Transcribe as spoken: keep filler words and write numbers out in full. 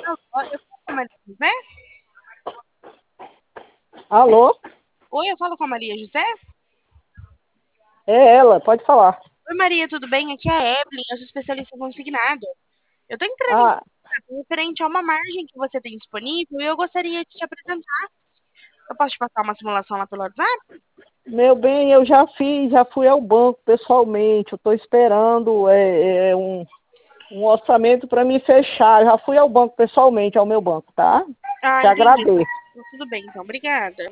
Alô, eu falo com a Maria José? Alô? Oi, eu falo com a Maria José? É ela, pode falar. Oi, Maria, tudo bem? Aqui é a Evelyn, eu sou especialista consignado. Eu tô entrando em Ah, contato referente a uma margem que você tem disponível e eu gostaria de te apresentar. Eu posso te passar uma simulação lá pelo WhatsApp? meu bem, eu já fiz, já fui ao banco pessoalmente. Eu estou esperando é, é, um, um orçamento para me fechar. Já fui ao banco pessoalmente, ao meu banco, tá? Ah, Te entendi. agradeço. Tudo bem, então. Obrigada.